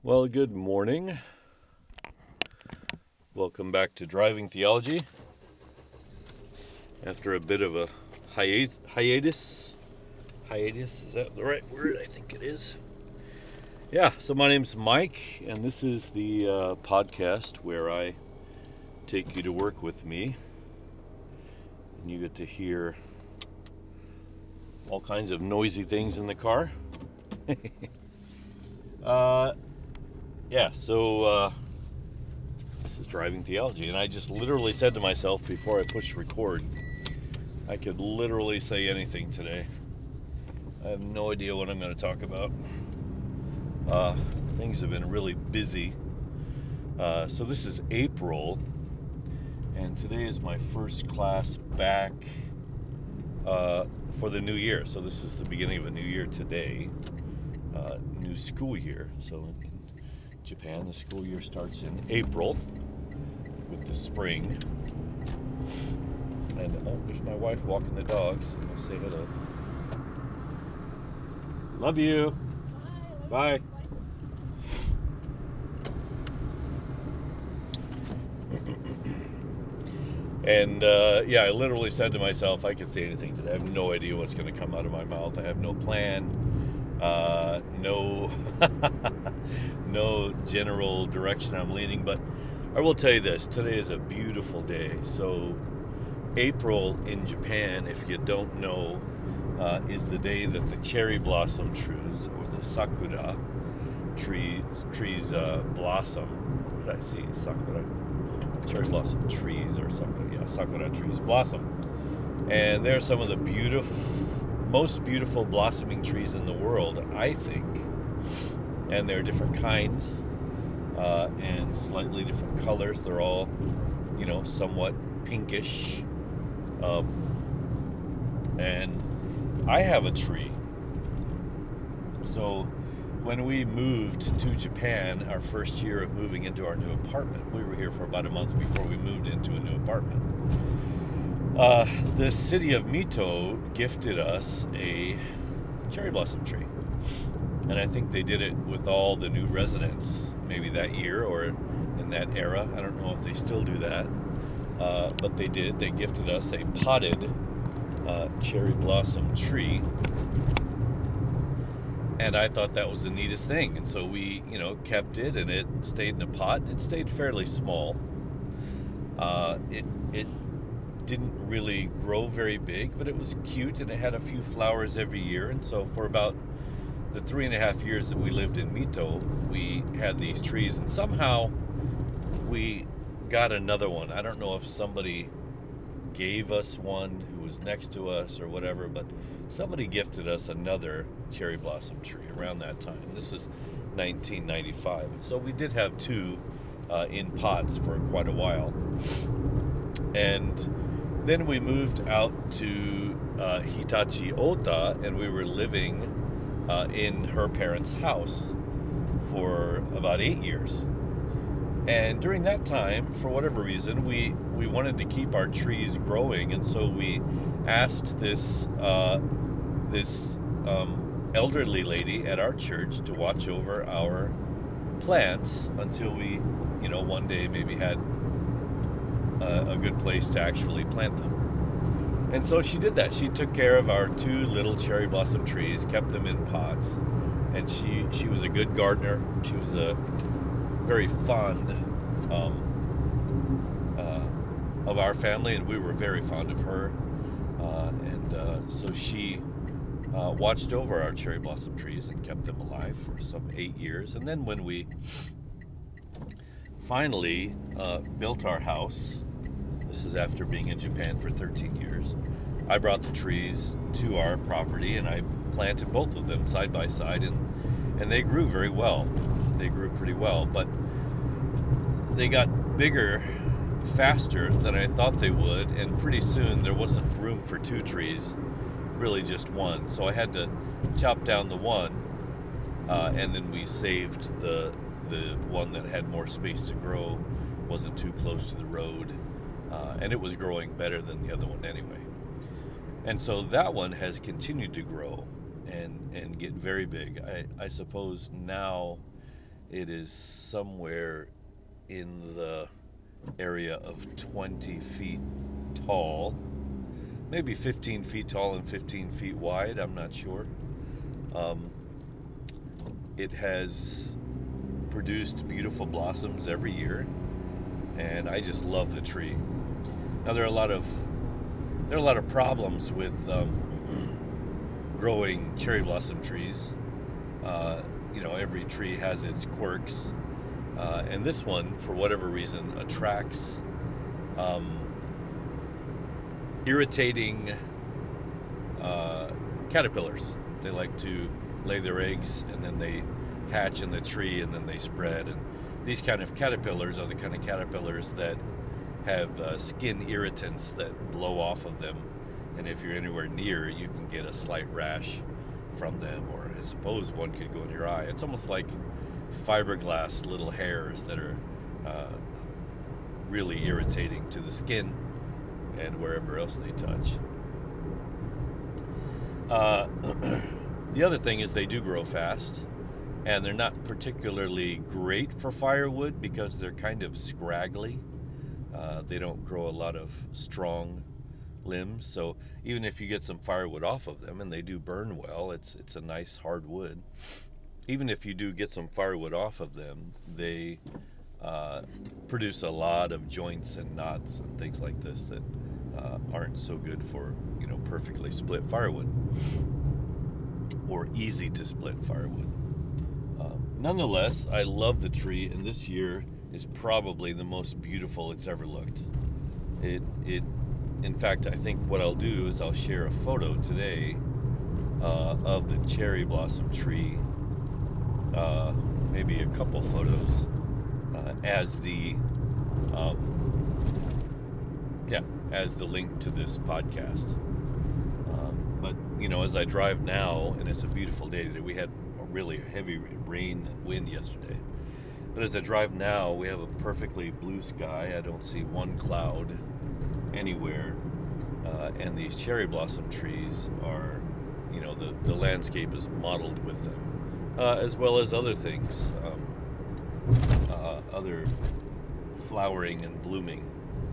Well, good morning. Welcome back to Driving Theology. After a bit of a hiatus, is that the right word? I think it is. Yeah, so my name's Mike, and this is the podcast where I take you to work with me, and you get to hear all kinds of noisy things in the car. So this is Driving Theology, and I just literally said to myself before I pushed record, I could literally say anything today. I have no idea what I'm going to talk about. Things have been really busy. So this is April, and today is my first class back for the new year. So this is the beginning of a new year today, new school year. So in Japan, the school year starts in April with the spring. And there's my wife walking the dogs. I'll say hello. Love you. Bye. And I literally said to myself, I could say anything today. I have no idea what's going to come out of my mouth. I have no plan. No no general direction I'm leaning, but I will tell you this, today is a beautiful day. So April in Japan, if you don't know, is the day that the cherry blossom trees, or the sakura trees blossom. What did I see? Sakura, cherry blossom trees, or sakura trees blossom. And they're some of the most beautiful blossoming trees in the world, I think. And there are different kinds and slightly different colors. They're all, somewhat pinkish. And I have a tree. So when we moved to Japan, our first year of moving into our new apartment, we were here for about a month before we moved into a new apartment. The city of Mito gifted us a cherry blossom tree. And I think they did it with all the new residents, maybe that year or in that era. I don't know if they still do that. But they did. They gifted us a potted cherry blossom tree. And I thought that was the neatest thing. And so we, kept it, and it stayed in a pot. It stayed fairly small. It didn't really grow very big, but it was cute, and it had a few flowers every year. And so for about the 3.5 years that we lived in Mito, we had these trees, and somehow we got another one. I don't know if somebody gave us one who was next to us or whatever, but somebody gifted us another cherry blossom tree around that time. This is 1995. And so we did have two in pots for quite a while. And then we moved out to Hitachi Ota, and we were living in her parents' house for about 8 years. And during that time, for whatever reason, we wanted to keep our trees growing, and so we asked this elderly lady at our church to watch over our plants until we, one day maybe had a good place to actually plant them. And so she did that. She took care of our two little cherry blossom trees, kept them in pots, and she was a good gardener. She was a very fond of our family, and we were very fond of her. So she watched over our cherry blossom trees and kept them alive for some 8 years. And then when we finally built our house, this is after being in Japan for 13 years, I brought the trees to our property, and I planted both of them side by side, and they grew very well. They grew pretty well, but they got bigger faster than I thought they would, and pretty soon there wasn't room for two trees, really just one. So I had to chop down the one, and then we saved the one that had more space to grow, wasn't too close to the road, and it was growing better than the other one anyway. And so that one has continued to grow and get very big. I suppose now It is somewhere in the area of 20 feet tall, maybe 15 feet tall and 15 feet wide. I'm not sure. Um, it has produced beautiful blossoms every year, and I just love the tree. Now there are a lot of problems with growing cherry blossom trees. Every tree has its quirks, and this one, for whatever reason, attracts um, irritating caterpillars. They like to lay their eggs, and then they hatch in the tree, and then they spread. And these kind of caterpillars are the kind of caterpillars that have skin irritants that blow off of them, and if you're anywhere near, you can get a slight rash from them, or I suppose one could go in your eye. It's almost like fiberglass little hairs that are really irritating to the skin and wherever else they touch. The other thing is they do grow fast, and they're not particularly great for firewood because they're kind of scraggly. They don't grow a lot of strong limbs, so even if you get some firewood off of them, and they do burn well, it's a nice hard wood. Even if you do get some firewood off of them, they produce a lot of joints and knots and things like this that aren't so good for perfectly split firewood or easy to split firewood. Nonetheless, I love the tree, and this year is probably the most beautiful it's ever looked. In fact, I think what I'll do is I'll share a photo today of the cherry blossom tree, maybe a couple photos, as the link to this podcast. But as I drive now, and it's a beautiful day today, we had a really heavy rain and wind yesterday. But as I drive now, we have a perfectly blue sky. I don't see one cloud anywhere, and these cherry blossom trees are, the landscape is modeled with them, as well as other things, other flowering and blooming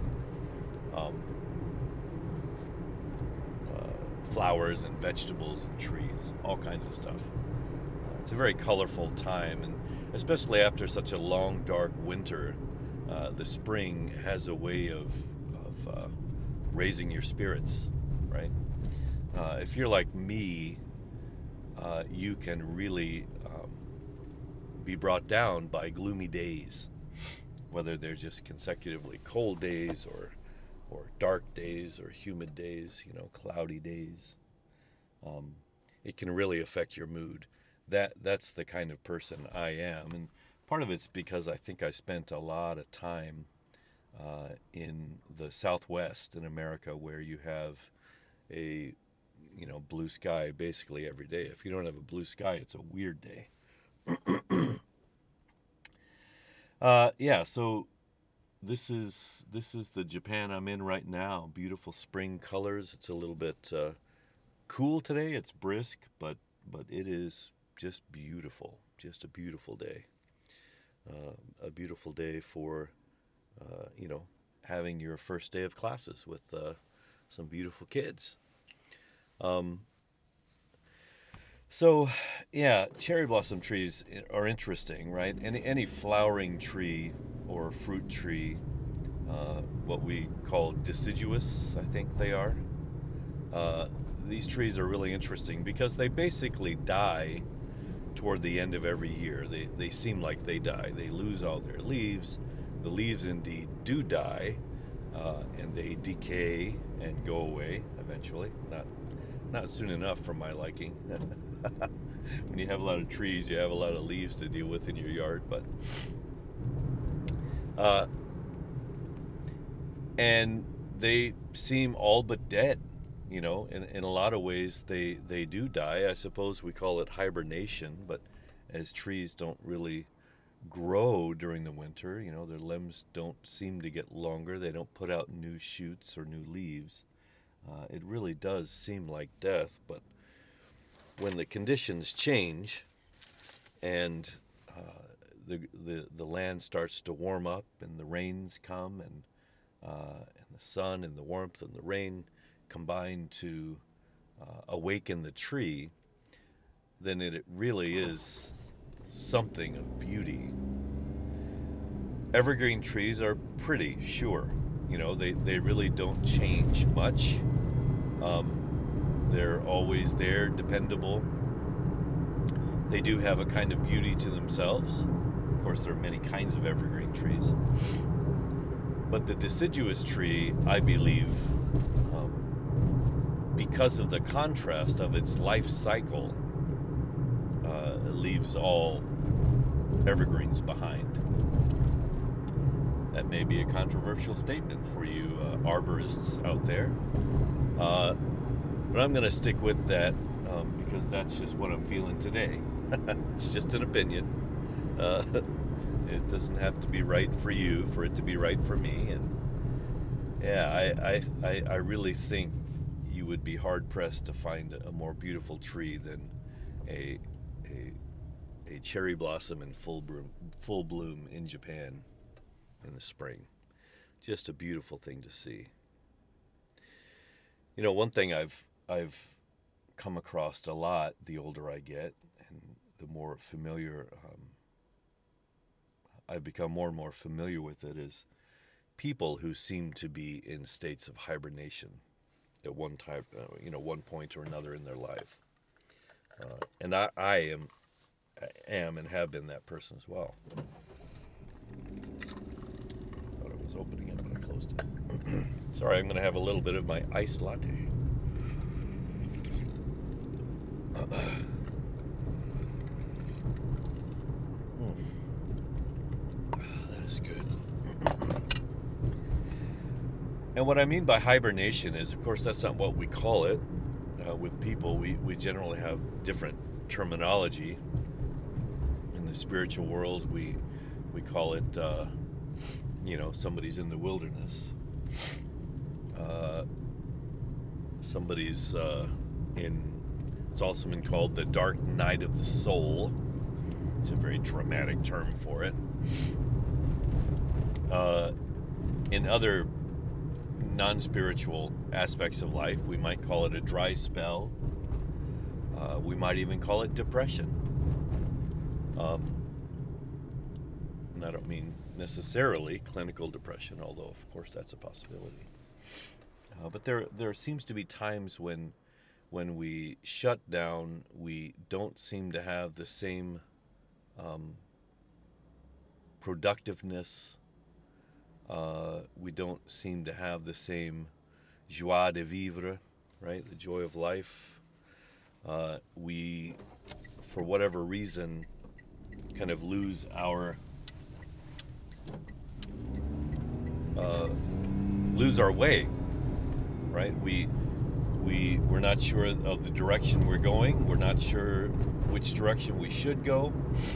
flowers and vegetables and trees, all kinds of stuff. It's a very colorful time, and especially after such a long, dark winter, the spring has a way of raising your spirits, right? If you're like me, you can really be brought down by gloomy days, whether they're just consecutively cold days or dark days or humid days, cloudy days. It can really affect your mood. That's the kind of person I am, and part of it's because I think I spent a lot of time in the Southwest in America, where you have a blue sky basically every day. If you don't have a blue sky, it's a weird day. So this is the Japan I'm in right now. Beautiful spring colors. It's a little bit cool today. It's brisk, but it is just beautiful. Just a beautiful day. A beautiful day for having your first day of classes with some beautiful kids. Cherry blossom trees are interesting, right? Any flowering tree or fruit tree, what we call deciduous, I think they are. These trees are really interesting because they basically die toward the end of every year. They seem like they die. They lose all their leaves. The leaves indeed do die, and they decay and go away eventually. Not soon enough for my liking. When you have a lot of trees, you have a lot of leaves to deal with in your yard, but and they seem all but dead. In a lot of ways they do die. I suppose we call it hibernation, but as trees don't really grow during the winter, their limbs don't seem to get longer. They don't put out new shoots or new leaves. It really does seem like death, but when the conditions change and the land starts to warm up and the rains come, and the sun and the warmth and the rain combine to awaken the tree, then it really is something of beauty. Evergreen trees are pretty, sure. They really don't change much. They're always there, dependable. They do have a kind of beauty to themselves. Of course, there are many kinds of evergreen trees. But the deciduous tree, I believe, because of the contrast of its life cycle, leaves all evergreens behind. That may be a controversial statement for you arborists out there. But I'm going to stick with that because that's just what I'm feeling today. It's just an opinion. It doesn't have to be right for you for it to be right for me. And yeah, I really think you would be hard-pressed to find a more beautiful tree than a cherry blossom in full bloom in Japan in the spring. Just a beautiful thing to see. One thing I've come across a lot the older I get, and the more familiar I've become more and more familiar with it, is people who seem to be in states of hibernation at one point or another in their life. And I am and have been that person as well. Thought it was opening it, but I closed it. Sorry, I'm going to have a little bit of my iced latte. That is good. And what I mean by hibernation is, of course, that's not what we call it. With people, we generally have different terminology. In the spiritual world, we call it, somebody's in the wilderness. Somebody's it's also been called the dark night of the soul. It's a very dramatic term for it. In other non-spiritual aspects of life, we might call it a dry spell. We might even call it depression. And I don't mean necessarily clinical depression, although of course that's a possibility. But there seems to be times when we shut down, we don't seem to have the same productiveness. We don't seem to have the same joie de vivre, right? The joy of life. We, for whatever reason, kind of lose our way, right? We're not sure of the direction we're going. We're not sure which direction we should go.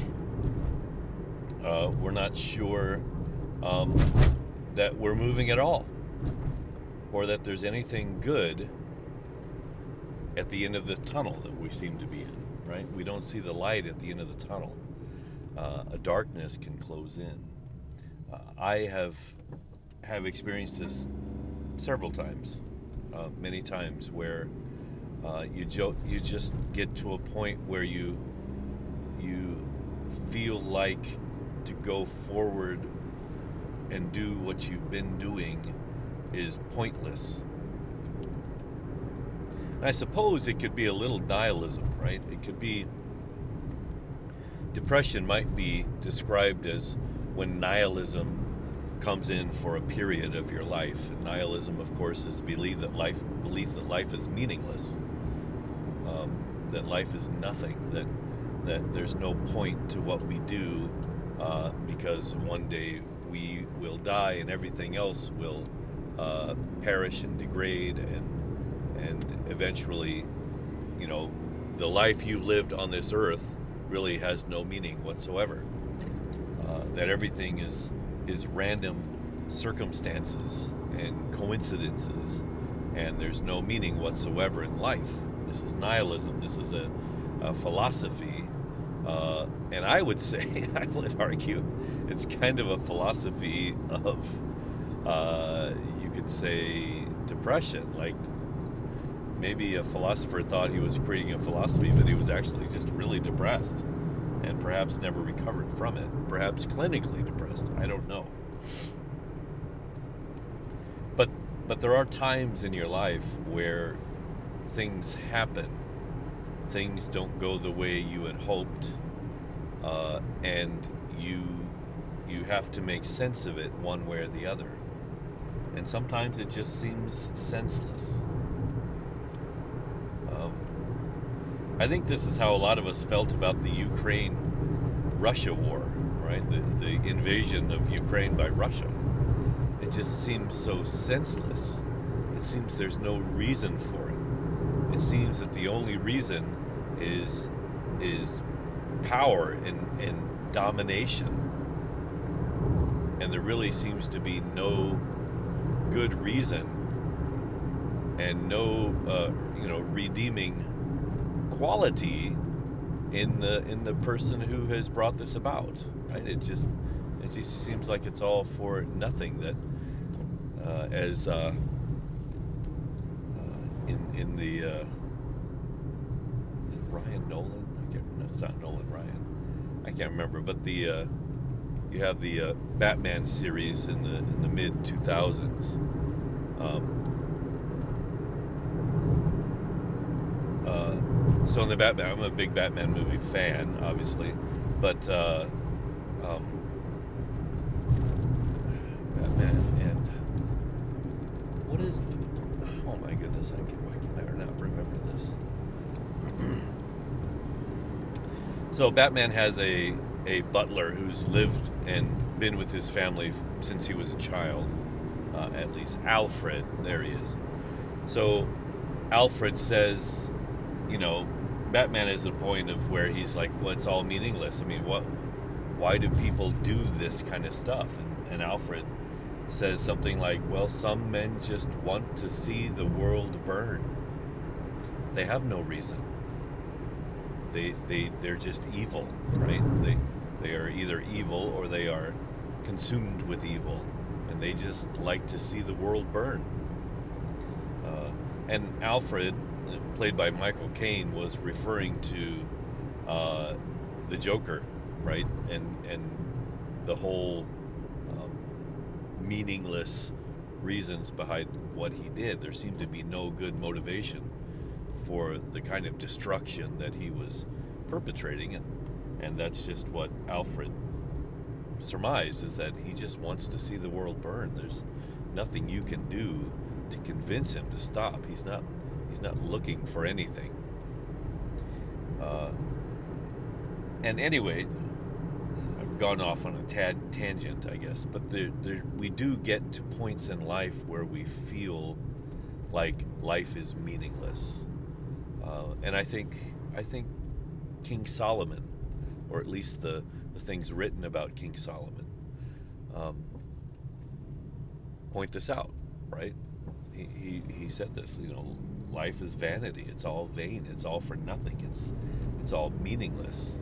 We're not sure that we're moving at all, or that there's anything good at the end of the tunnel that we seem to be in, right? We don't see the light at the end of the tunnel. A darkness can close in. I have experienced this several times, many times, where you just get to a point where you feel like to go forward and do what you've been doing is pointless. And I suppose it could be a little nihilism, right? It could be, depression might be described as when nihilism comes in for a period of your life. And nihilism, of course, is the belief that life is meaningless, that life is nothing, that there's no point to what we do, because one day we will die and everything else will perish and degrade, and eventually, the life you've lived on this earth really has no meaning whatsoever. That everything is random circumstances and coincidences, and there's no meaning whatsoever in life. This is nihilism. This is a philosophy And I would say, I would argue, it's kind of a philosophy of, you could say, depression. Like, maybe a philosopher thought he was creating a philosophy, but he was actually just really depressed and perhaps never recovered from it. Perhaps clinically depressed. I don't know. But there are times in your life where things happen. Things don't go the way you had hoped, and you have to make sense of it one way or the other. And sometimes it just seems senseless. I think this is how a lot of us felt about the Ukraine-Russia war, right? The invasion of Ukraine by Russia. It just seems so senseless. It seems there's no reason for it. It seems that the only reason is power and domination. And there really seems to be no good reason and no redeeming quality in the person who has brought this about, right? It just seems like it's all for nothing. That as in the is it Ryan Nolan? It's not Nolan Ryan. I can't remember. But the you have the Batman series in the mid 2000s. So in the Batman, I'm a big Batman movie fan, obviously, but Batman and what is? Oh my goodness! Why can I not remember this? So Batman has a butler who's lived and been with his family since he was a child, at least. Alfred, there he is. So Alfred says, Batman is at a point of where he's like, well, it's all meaningless. I mean, why do people do this kind of stuff? And Alfred says something like, well, some men just want to see the world burn. They have no reason. They're just evil, right? They are either evil or they are consumed with evil, and they just like to see the world burn. And Alfred, played by Michael Caine, was referring to the Joker, right? And the whole meaningless reasons behind what he did. There seemed to be no good motivation for the kind of destruction that he was perpetrating, and that's just what Alfred surmised, is that he just wants to see the world burn. There's nothing you can do to convince him to stop. He's not looking for anything. And anyway, I've gone off on a tangent, I guess, but we do get to points in life where we feel like life is meaningless. And I think King Solomon, or at least the things written about King Solomon, point this out, right? He said this, life is vanity. It's all vain. It's all for nothing. It's all meaningless.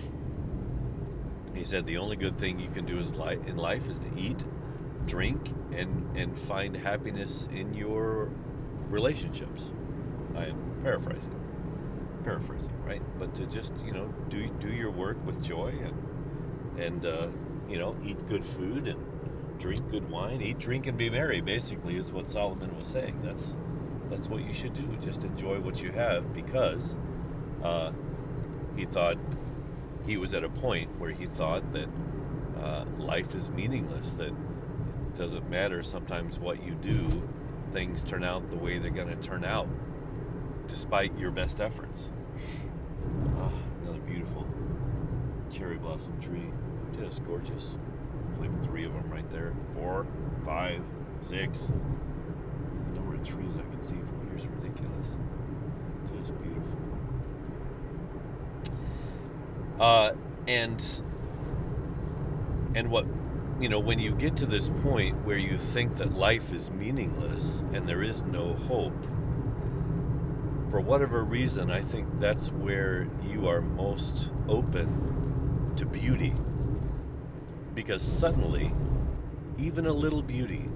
He said the only good thing you can do in life is to eat, drink, and find happiness in your relationships. I am paraphrasing, right? But to just do your work with joy and eat good food and drink good wine. Eat, drink, and be merry, basically, is what Solomon was saying. That's what you should do. Just enjoy what you have, because he thought he was at a point where he thought that life is meaningless, that it doesn't matter sometimes what you do, things turn out the way they're going to turn out, despite your best efforts. Another beautiful cherry blossom tree, just gorgeous. There's like 3 of them right there, 4, 5, 6. The number of trees I can see from here is ridiculous. Just beautiful. And what, when you get to this point where you think that life is meaningless and there is no hope, for whatever reason, I think that's where you are most open to beauty. Because suddenly, even a little beauty,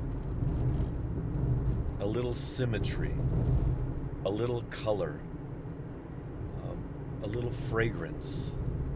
a little symmetry, a little color, a little fragrance,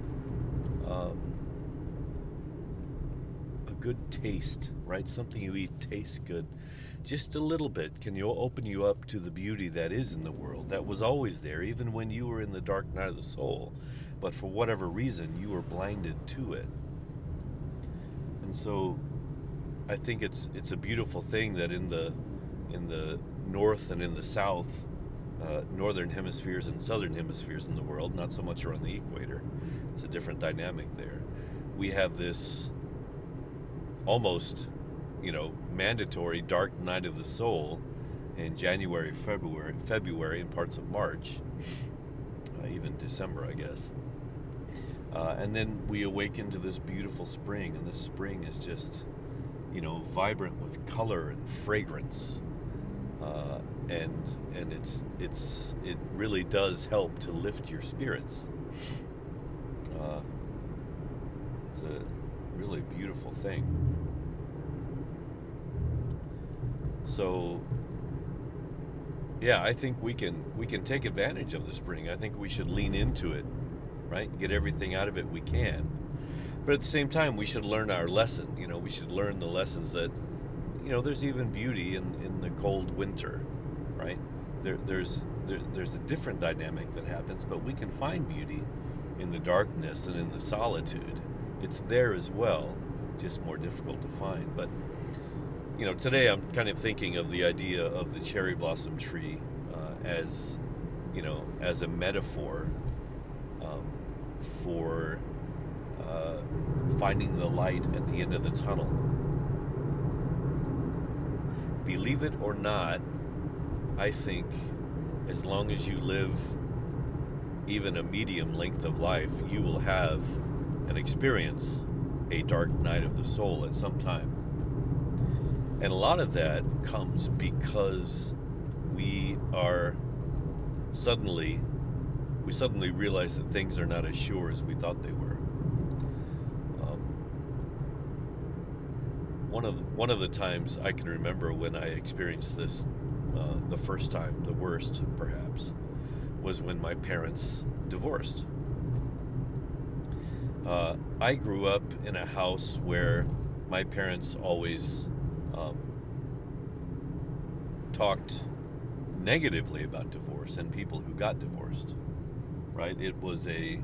a good taste, right? Something you eat tastes good. Just a little bit can open you up to the beauty that is in the world, that was always there, even when you were in the dark night of the soul. But for whatever reason, you were blinded to it. And so I think it's a beautiful thing that in the north and in the south, northern hemispheres and southern hemispheres in the world, not so much around the equator, it's a different dynamic there, we have this almost, mandatory dark night of the soul in January, February, and parts of March, even December, I guess. And then we awaken to this beautiful spring, and this spring is just, vibrant with color and fragrance, and it really does help to lift your spirits. It's a really beautiful thing. So, yeah, I think we can take advantage of the spring. I think we should lean into it, right? Get everything out of it we can. But at the same time, we should learn our lesson. We should learn the lessons that, there's even beauty in the cold winter, right? There's a different dynamic that happens, but we can find beauty in the darkness and in the solitude. It's there as well, just more difficult to find. But today I'm kind of thinking of the idea of the cherry blossom tree as a metaphor for finding the light at the end of the tunnel. Believe it or not, I think as long as you live even a medium length of life, you will have and experience a dark night of the soul at some time. And a lot of that comes because we suddenly realize that things are not as sure as we thought they were. One of the times I can remember when I experienced this, the first time, the worst perhaps, was when my parents divorced. I grew up in a house where my parents always talked negatively about divorce and people who got divorced, right? It was an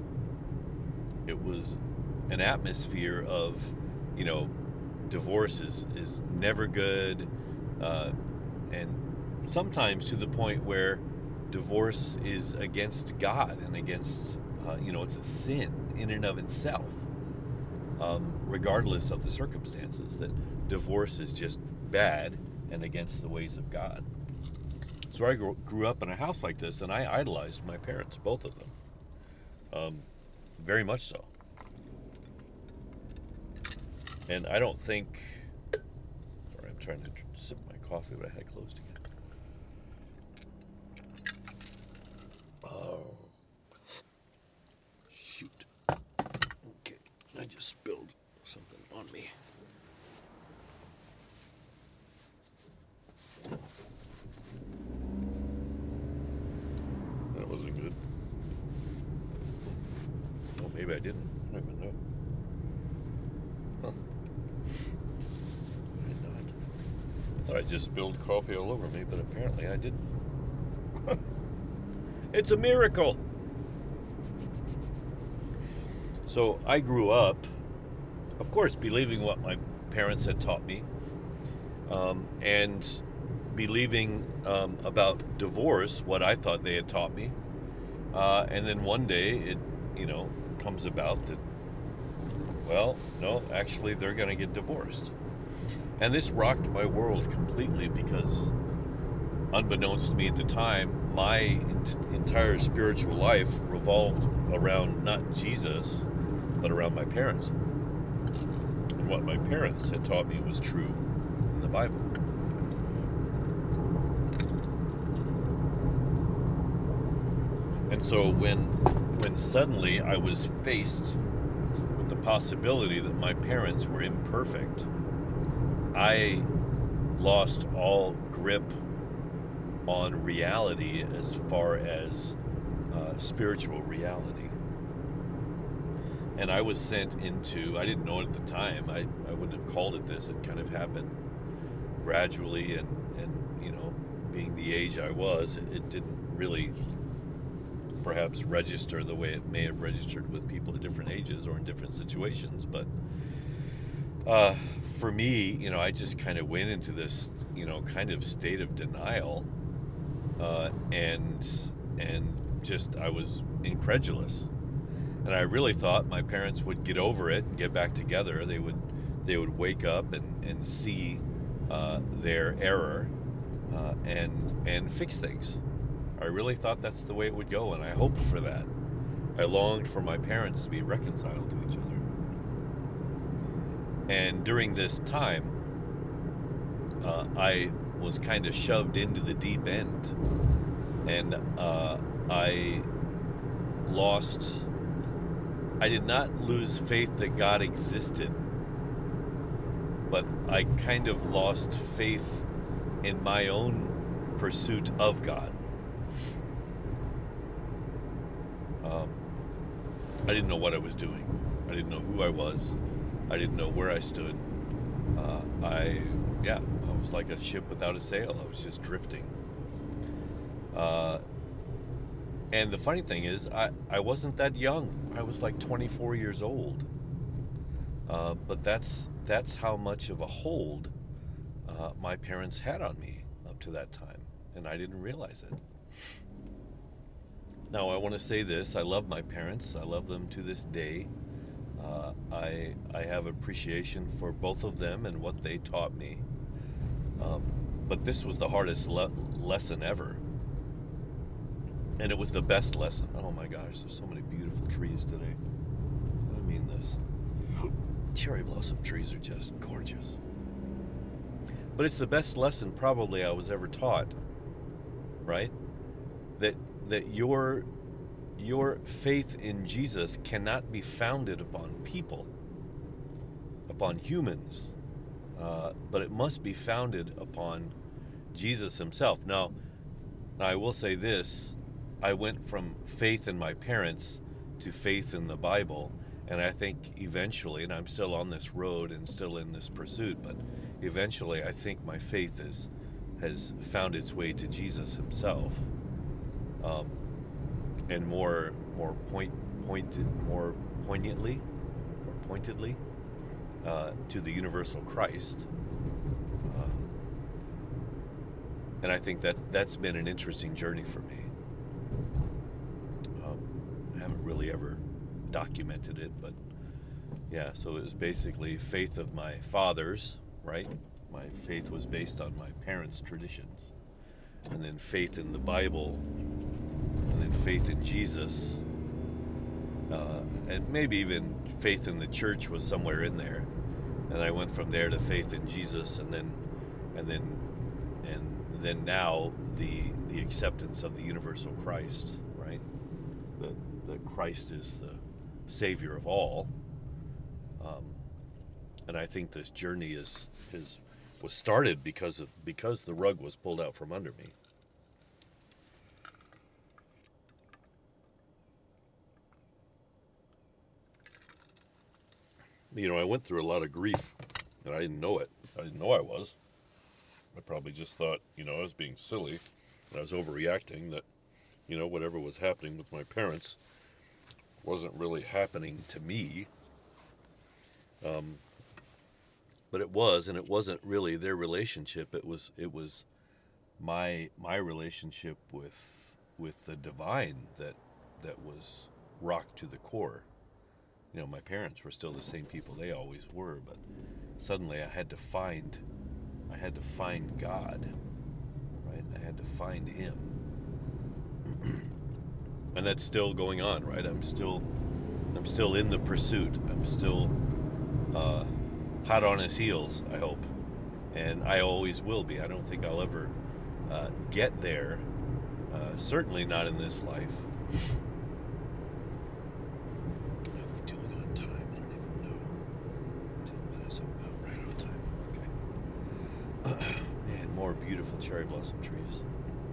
atmosphere of, divorce is never good, and sometimes to the point where divorce is against God and against, it's a sin in and of itself, regardless of the circumstances, that divorce is just bad and against the ways of God. So I grew up in a house like this, and I idolized my parents, both of them, very much so. And I don't think, sorry, I'm trying to sip my coffee, but I had it closed again. Oh, shoot. Okay, I just spilled something on me. That wasn't good. Oh, maybe I didn't. I don't even know. Huh. I did not. I thought I just spilled coffee all over me, but apparently I didn't. It's a miracle. So I grew up, of course, believing what my parents had taught me, and believing about divorce, what I thought they had taught me. And then one day it, comes about that, well, no, actually they're going to get divorced. And this rocked my world completely because, unbeknownst to me at the time, my entire spiritual life revolved around not Jesus, but around my parents. And what my parents had taught me was true in the Bible. And so when suddenly I was faced with the possibility that my parents were imperfect, I lost all grip on reality as far as spiritual reality. And I was sent into, I didn't know it at the time, I wouldn't have called it this, it kind of happened gradually, and being the age I was, it didn't really perhaps register the way it may have registered with people at different ages or in different situations. But for me, I just kind of went into this, kind of state of denial, and just I was incredulous, and I really thought my parents would get over it and get back together. They would wake up and see their error, and fix things. I really thought that's the way it would go, and I hoped for that. I longed for my parents to be reconciled to each other. And during this time, I was kind of shoved into the deep end, and I did not lose faith that God existed, but I kind of lost faith in my own pursuit of God. I didn't know what I was doing. I didn't know who I was. I didn't know where I stood. I was like a ship without a sail. I was just drifting. And the funny thing is, I wasn't that young. I was like 24 years old. But that's how much of a hold my parents had on me up to that time, and I didn't realize it. Now, I want to say this: I love my parents. I love them to this day. I have appreciation for both of them and what they taught me. But this was the hardest lesson ever, and it was the best lesson. Oh my gosh, there's so many beautiful trees today. I mean, this cherry blossom trees are just gorgeous. But it's the best lesson probably I was ever taught, right? That your faith in Jesus cannot be founded upon people, upon humans, but it must be founded upon Jesus himself. Now, I will say this: I went from faith in my parents to faith in the Bible, and I think eventually, and I'm still on this road and still in this pursuit, but eventually I think my faith has found its way to Jesus himself, and more pointedly to the universal Christ. And I think that's been an interesting journey for me. I haven't really ever documented it, but yeah, so it was basically faith of my fathers, right? My faith was based on my parents' traditions, and then faith in the Bible, and then faith in Jesus, and maybe even faith in the church was somewhere in there. And I went from there to faith in Jesus, and then now the acceptance of the universal Christ, right? That Christ is the Savior of all. And I think this journey was started because the rug was pulled out from under me. I went through a lot of grief, and I didn't know it. I didn't know I was. I probably just thought, I was being silly, and I was overreacting, that, whatever was happening with my parents wasn't really happening to me. But it was, and it wasn't really their relationship. It was my relationship with the divine that was rocked to the core. My parents were still the same people they always were, but suddenly I had to find God, right? I had to find him. And that's still going on, right? I'm still in the pursuit. I'm still hot on his heels, I hope. And I always will be. I don't think I'll ever get there. Certainly not in this life. How are we doing on time? I don't even know. 10 minutes, I'm about right on time. Okay. Man, more beautiful cherry blossom trees.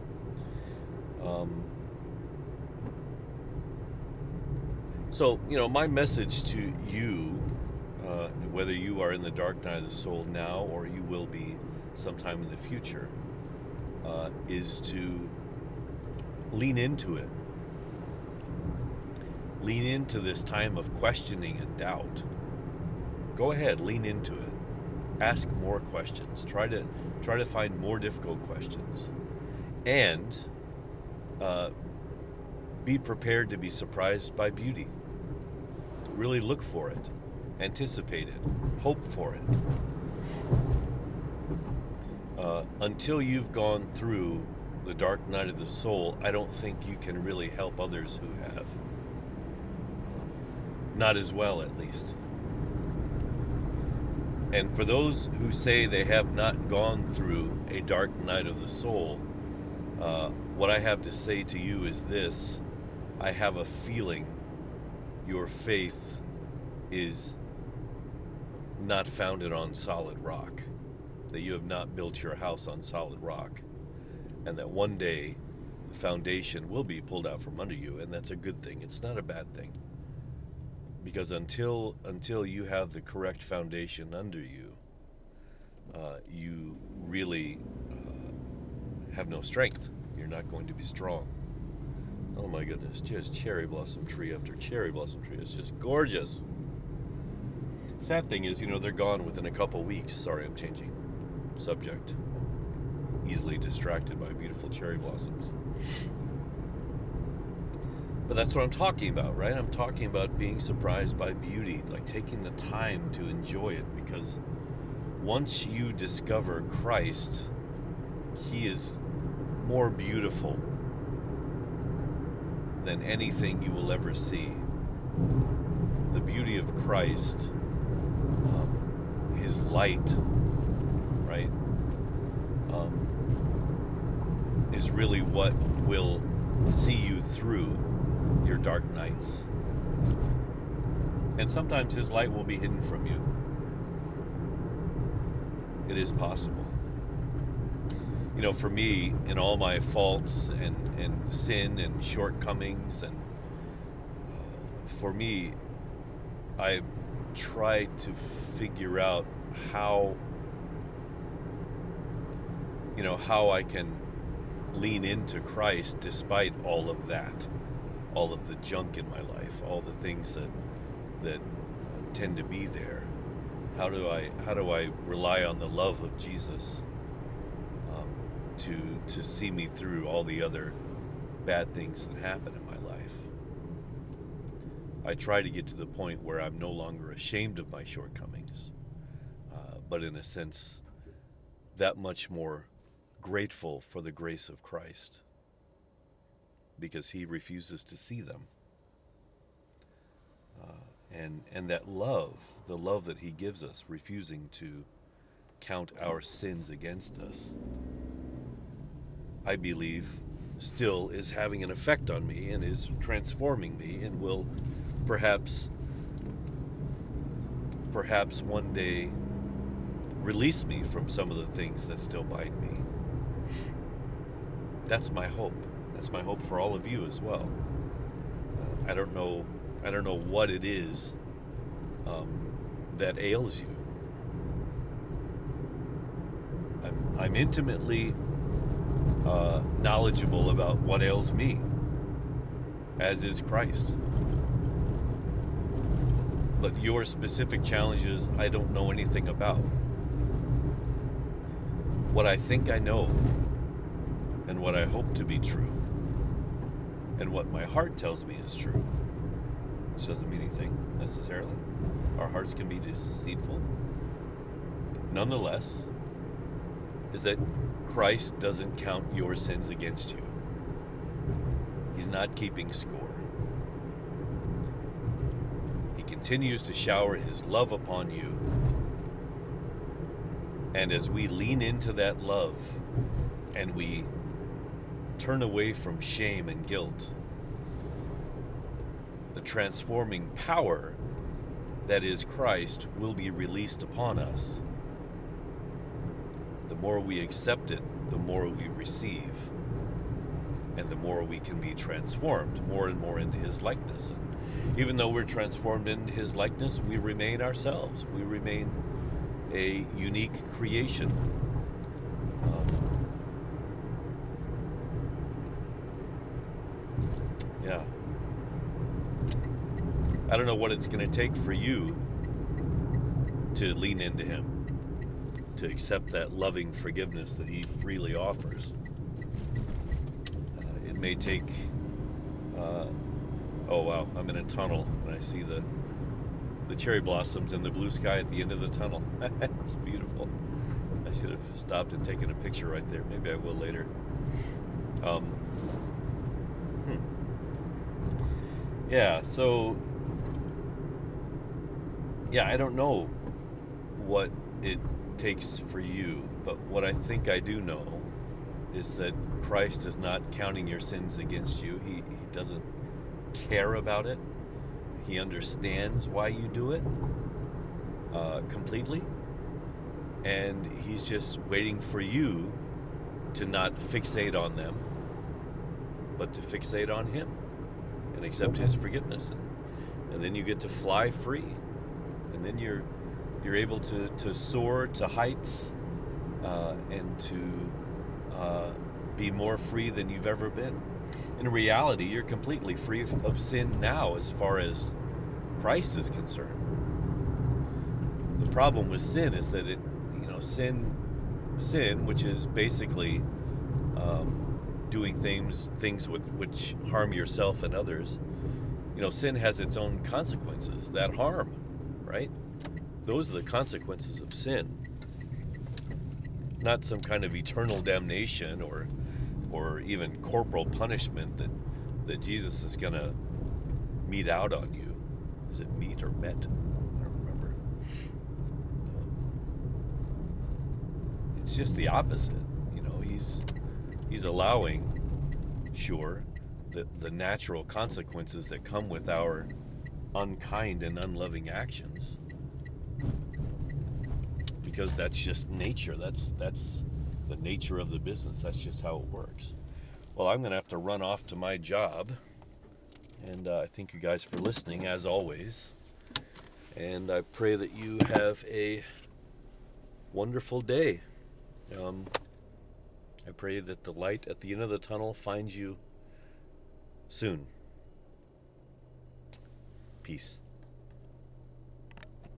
So, my message to you, whether you are in the dark night of the soul now or you will be sometime in the future, is to lean into it. Lean into this time of questioning and doubt. Go ahead, lean into it. Ask more questions. Try to find more difficult questions. And be prepared to be surprised by beauty. Really look for it. Anticipate it. Hope for it. Until you've gone through the dark night of the soul, I don't think you can really help others who have. Not as well, at least. And for those who say they have not gone through a dark night of the soul, what I have to say to you is this. I have a feeling your faith is not founded on solid rock, that you have not built your house on solid rock, and that one day the foundation will be pulled out from under you, and that's a good thing. It's not a bad thing, because until you have the correct foundation under you, you really have no strength. You're not going to be strong. Oh my goodness, just cherry blossom tree after cherry blossom tree. It's just gorgeous. Sad thing is, they're gone within a couple weeks. Sorry, I'm changing subject. Easily distracted by beautiful cherry blossoms. But that's what I'm talking about, right? I'm talking about being surprised by beauty, like taking the time to enjoy it, because once you discover Christ, He is more beautiful than anything you will ever see. The beauty of Christ, His light, right, is really what will see you through your dark nights. And sometimes His light will be hidden from you. It is possible. For me, in all my faults and sin and shortcomings, and for me, I try to figure out how I can lean into Christ despite all of that, all of the junk in my life, all the things that tend to be there. How do I rely on the love of Jesus to see me through all the other bad things that happen in my life? I try to get to the point where I'm no longer ashamed of my shortcomings, but in a sense, that much more grateful for the grace of Christ, because He refuses to see them. And that love, the love that He gives us, refusing to count our sins against us, I believe still is having an effect on me and is transforming me, and will perhaps one day release me from some of the things that still bind me. That's my hope. That's my hope for all of you as well. I don't know what it is that ails you. I'm intimately knowledgeable about what ails me, as is Christ. But your specific challenges, I don't know anything about. What I think I know, and what I hope to be true, and what my heart tells me is true, which doesn't mean anything necessarily. Our hearts can be deceitful. Nonetheless, is that Christ doesn't count your sins against you. He's not keeping score. He continues to shower His love upon you. And as we lean into that love and we turn away from shame and guilt, the transforming power that is Christ will be released upon us. The more we accept it, the more we receive, and the more we can be transformed more and more into his likeness. And even though we're transformed into his likeness, we remain ourselves. We remain a unique creation. Yeah. I don't know what it's going to take for you to lean into him, to accept that loving forgiveness that he freely offers. It may take, oh wow, I'm in a tunnel and I see the cherry blossoms and the blue sky at the end of the tunnel. It's beautiful. I should have stopped and taken a picture right there. Maybe I will later. Yeah, so yeah, I don't know what it takes for you, but what I think I do know is that Christ is not counting your sins against you. He doesn't care about it. He understands why you do it completely, and he's just waiting for you to not fixate on them, but to fixate on him and accept his forgiveness, and then you get to fly free, and then you're able to soar to heights and to be more free than you've ever been. In reality, you're completely free of sin now as far as Christ is concerned. The problem with sin is that sin, which is basically doing things which harm yourself and others. Sin has its own consequences that harm, right? Those are the consequences of sin. Not some kind of eternal damnation or even corporal punishment that Jesus is going to mete out on you. Is it meet or met? I don't remember. It's just the opposite. He's allowing, sure, the natural consequences that come with our unkind and unloving actions, because that's just nature. That's the nature of the business. That's just how it works. Well, I'm going to have to run off to my job, and I thank you guys for listening, as always, and I pray that you have a wonderful day. I pray that the light at the end of the tunnel finds you soon. Peace.